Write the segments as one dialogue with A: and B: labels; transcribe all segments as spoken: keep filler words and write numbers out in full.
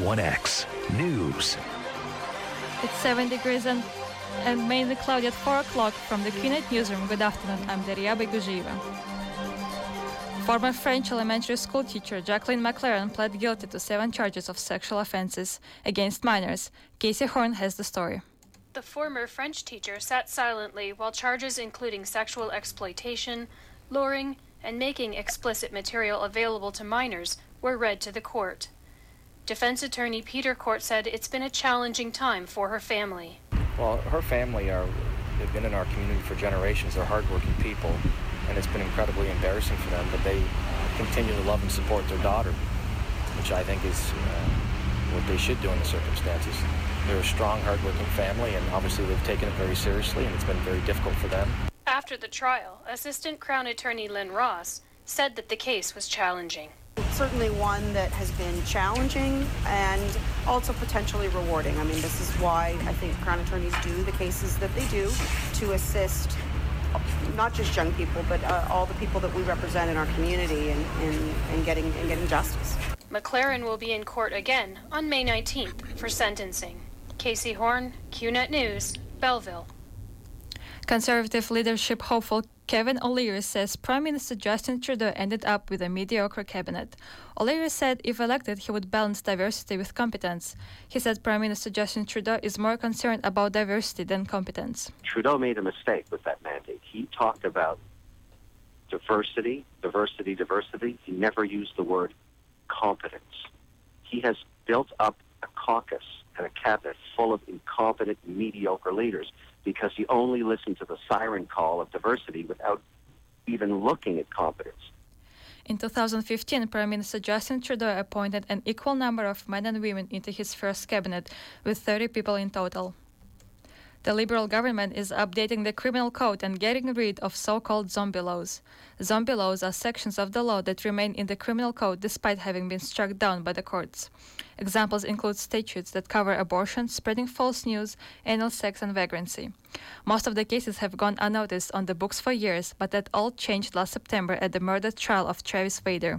A: one X News.
B: It's seven degrees and, and mainly cloudy at four o'clock from the Q net newsroom. Good afternoon, I'm Daria Beguzhieva. Former French elementary school teacher Jacqueline McLaren pled guilty to seven charges of sexual offenses against minors. Casey Horn has the story.
C: The former French teacher sat silently while charges including sexual exploitation, luring, and making explicit material available to minors were read to the court. Defense attorney Peter Court said it's been a challenging time for her family.
D: Well, her family are, they've been in our community for generations. They're hardworking people, and it's been incredibly embarrassing for them, but they continue to love and support their daughter, which I think is uh, what they should do in the circumstances. They're a strong, hardworking family, and obviously they've taken it very seriously, and it's been very difficult for them.
C: After the trial, Assistant Crown Attorney Lynn Ross said that the case was challenging.
E: Certainly one that has been challenging and also potentially rewarding. I mean, this is why I think Crown Attorneys do the cases that they do to assist not just young people, but uh, all the people that we represent in our community in, in, in, getting, in getting justice.
C: McLaren will be in court again on May nineteenth for sentencing. Casey Horn, Q net News, Belleville.
B: Conservative leadership hopeful Kevin O'Leary says Prime Minister Justin Trudeau ended up with a mediocre cabinet. O'Leary said if elected, he would balance diversity with competence. He said Prime Minister Justin Trudeau is more concerned about diversity than competence.
F: Trudeau made a mistake with that mandate. He talked about diversity, diversity, diversity. He never used the word competence. He has built up a caucus and a cabinet full of incompetent, mediocre leaders because he only listened to the siren call of diversity without even looking at competence.
B: In two thousand fifteen, Prime Minister Justin Trudeau appointed an equal number of men and women into his first cabinet, with thirty people in total. The Liberal government is updating the criminal code and getting rid of so-called zombie laws. Zombie laws are sections of the law that remain in the criminal code despite having been struck down by the courts. Examples include statutes that cover abortion, spreading false news, anal sex, and vagrancy. Most of the cases have gone unnoticed on the books for years, but that all changed last September at the murder trial of Travis Vader.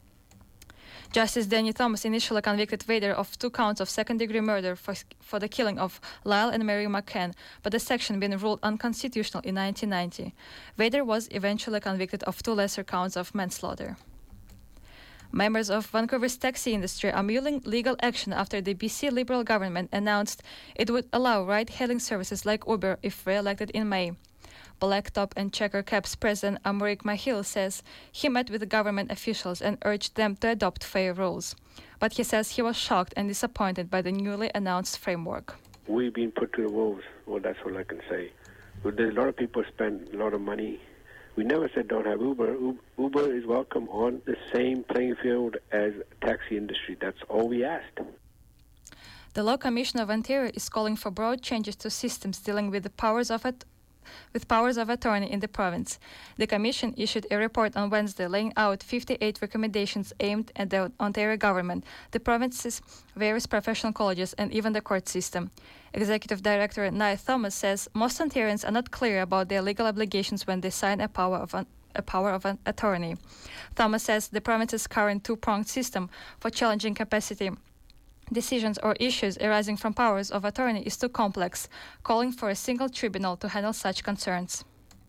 B: Justice Danny Thomas initially convicted Vader of two counts of second-degree murder for, for the killing of Lyle and Mary McCann, but the section been ruled unconstitutional in nineteen ninety. Vader was eventually convicted of two lesser counts of manslaughter. Members of Vancouver's taxi industry are mulling legal action after the B C Liberal government announced it would allow ride-hailing services like Uber if re-elected in May. Blacktop and Checker Cab's president Amrik Mahil says he met with government officials and urged them to adopt fair rules. But he says he was shocked and disappointed by the newly announced framework.
G: We've been put to the wolves. Well, that's all I can say. There's a lot of people spend a lot of money. We never said don't have Uber. Uber is welcome on the same playing field as taxi industry. That's all we asked.
B: The Law Commission of Ontario is calling for broad changes to systems dealing with the powers of it. with powers of attorney in the province. The Commission issued a report on Wednesday laying out fifty-eight recommendations aimed at the Ontario government, the province's various professional colleges, and even the court system. Executive Director Nia Thomas says most Ontarians are not clear about their legal obligations when they sign a power of an a power of an attorney. Thomas says the province's current two-pronged system for challenging capacity decisions or issues arising from powers of attorney is too complex, calling for a single tribunal to handle such concerns.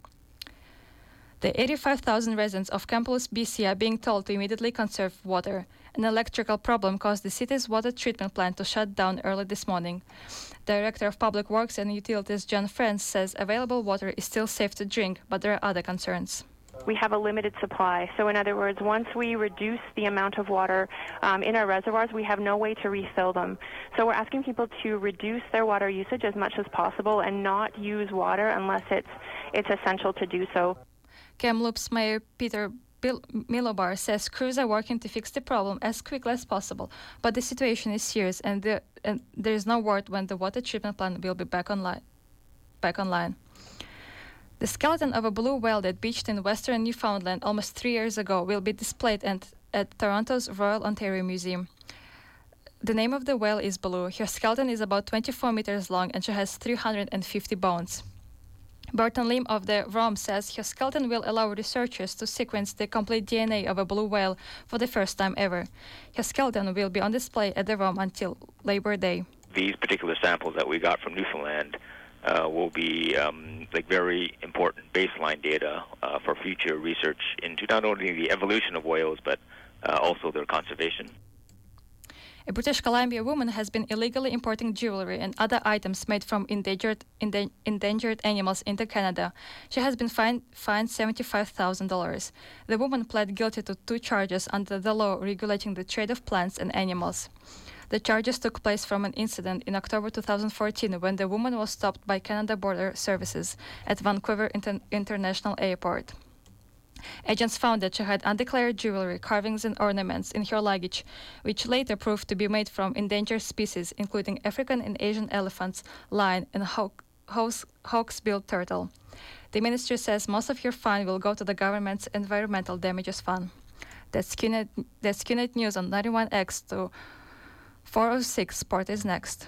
B: The eighty-five thousand residents of Kamloops, B C are being told to immediately conserve water. An electrical problem caused the city's water treatment plant to shut down early this morning. Director of Public Works and Utilities John Friends says available water is still safe to drink, but there are other concerns.
H: We have a limited supply. So in other words, once we reduce the amount of water um, in our reservoirs, we have no way to refill them. So we're asking people to reduce their water usage as much as possible and not use water unless it's it's essential to do so.
B: Kamloops Mayor Peter Bill Milobar says crews are working to fix the problem as quickly as possible, but the situation is serious and, the, and there is no word when the water treatment plant will be back online. Back online. The skeleton of a blue whale that beached in western Newfoundland almost three years ago will be displayed at, at Toronto's Royal Ontario Museum. The name of the whale is Blue. Her skeleton is about twenty-four meters long and she has three hundred fifty bones. Burton Lim of the R O M says his skeleton will allow researchers to sequence the complete D N A of a blue whale for the first time ever. His skeleton will be on display at the R O M until Labor Day.
I: These particular samples that we got from Newfoundland uh, will be um, like very important baseline data uh, for future research into not only the evolution of whales but uh, also their conservation.
B: A British Columbia woman has been illegally importing jewelry and other items made from endangered, enda- endangered animals into Canada. She has been fined, fined seventy-five thousand dollars. The woman pled guilty to two charges under the law regulating the trade of plants and animals. The charges took place from an incident in October two thousand fourteen when the woman was stopped by Canada Border Services at Vancouver Inter- International Airport. Agents found that she had undeclared jewelry, carvings and ornaments in her luggage, which later proved to be made from endangered species, including African and Asian elephants, lion, and hawk, hawks, hawksbill turtle. The ministry says most of her fine will go to the government's environmental damages fund. That's QNet, that's QNet News on ninety-one X to four oh six. Sport is next.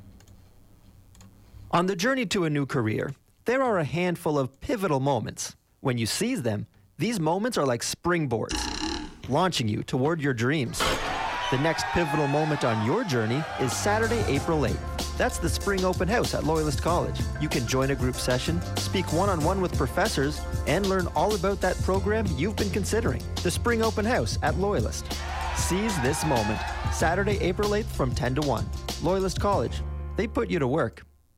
J: On the journey to a new career, there are a handful of pivotal moments. When you seize them, these moments are like springboards, launching you toward your dreams. The next pivotal moment on your journey is Saturday, April eighth. That's the Spring Open House at Loyalist College. You can join a group session, speak one-on-one with professors, and learn all about that program you've been considering. The Spring Open House at Loyalist. Seize this moment. Saturday, April eighth from ten to one. Loyalist College. They put you to work.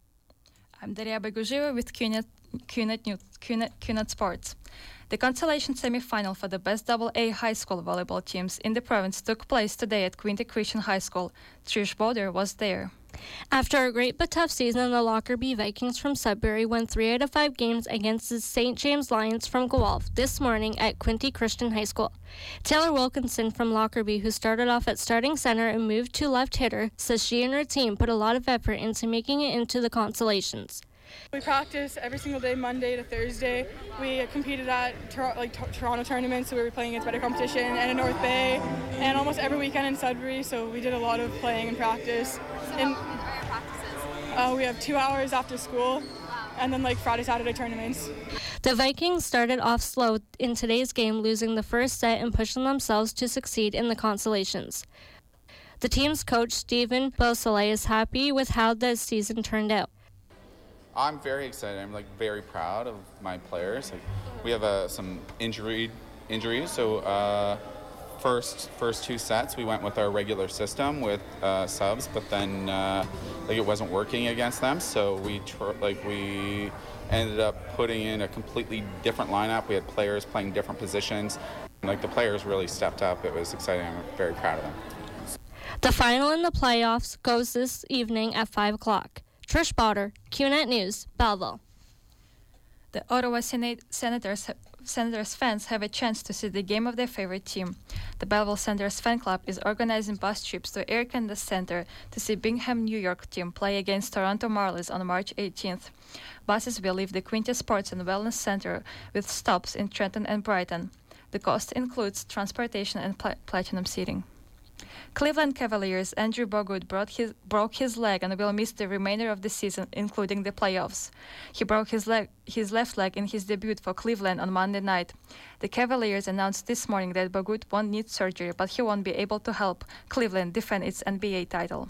B: I'm Daria Beguzhiva with QNet, QNet, News, QNet, QNet Sports. The consolation semi-final for the best double A high school volleyball teams in the province took place today at Quinte Christian High School. Trish Boder was there.
K: After a great but tough season, the Lockerbie Vikings from Sudbury won three out of five games against the Saint James Lions from Guelph this morning at Quinte Christian High School. Taylor Wilkinson from Lockerbie, who started off at starting center and moved to left hitter, says she and her team put a lot of effort into making it into the consolations.
L: We practice every single day, Monday to Thursday. We competed at like t- Toronto tournaments, so we were playing against better competition, and in North Bay, and almost every weekend in Sudbury. So we did a lot of playing and practice.
M: So
L: and,
M: how long are your practices?
L: Uh, we have two hours after school, and then like Friday, Saturday tournaments.
K: The Vikings started off slow in today's game, losing the first set and pushing themselves to succeed in the consolations. The team's coach, Stephen Beausoleil, is happy with how the season turned out.
N: I'm very excited. I'm like very proud of my players. Like, we have uh, some injury injuries. So uh, first first two sets we went with our regular system with uh, subs, but then uh, like it wasn't working against them. So we tr- like we ended up putting in a completely different lineup. We had players playing different positions. Like the players really stepped up. It was exciting. I'm very proud of them.
K: The final in the playoffs goes this evening at five o'clock. Trish Botter, QNet News, Belleville.
B: The Ottawa Senate, Senators, Senators fans have a chance to see the game of their favorite team. The Belleville Senators fan club is organizing bus trips to Air Canada Centre to see Bingham, New York team play against Toronto Marlies on March eighteenth. Buses will leave the Quinte Sports and Wellness Centre with stops in Trenton and Brighton. The cost includes transportation and pl- platinum seating. Cleveland Cavaliers' Andrew Bogut brought his, broke his leg and will miss the remainder of the season, including the playoffs. He broke his, leg, his left leg in his debut for Cleveland on Monday night. The Cavaliers announced this morning that Bogut won't need surgery, but he won't be able to help Cleveland defend its N B A title.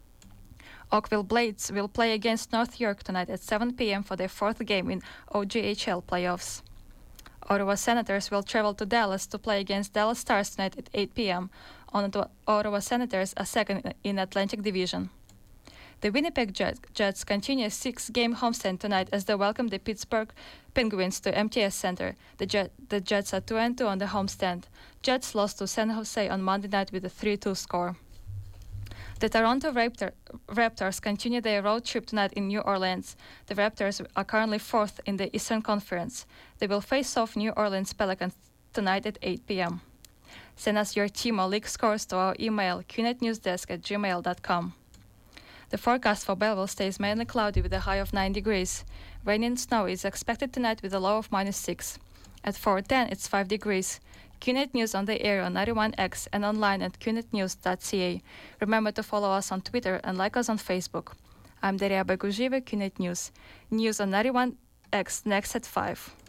B: Oakville Blades will play against North York tonight at seven p.m. for their fourth game in O G H L playoffs. Ottawa Senators will travel to Dallas to play against Dallas Stars tonight at eight p.m. On the Ottawa Senators are second in Atlantic Division. The Winnipeg Jets, Jets continue a six-game homestand tonight as they welcome the Pittsburgh Penguins to M T S Center. The, Jet, the Jets are two and two on the homestand. Jets lost to San Jose on Monday night with a three two score. The Toronto Raptor, Raptors continue their road trip tonight in New Orleans. The Raptors are currently fourth in the Eastern Conference. They will face off New Orleans Pelicans tonight at eight p.m. Send us your team or league scores to our email, q net news desk at gmail dot com. The forecast for Belleville stays mainly cloudy with a high of nine degrees. Rain and snow is expected tonight with a low of minus six. At four ten, it's five degrees. QNet News on the air on ninety-one X and online at q net news dot c a. Remember to follow us on Twitter and like us on Facebook. I'm Daria Beguzhiva, QNet News. News on ninety-one X next at five.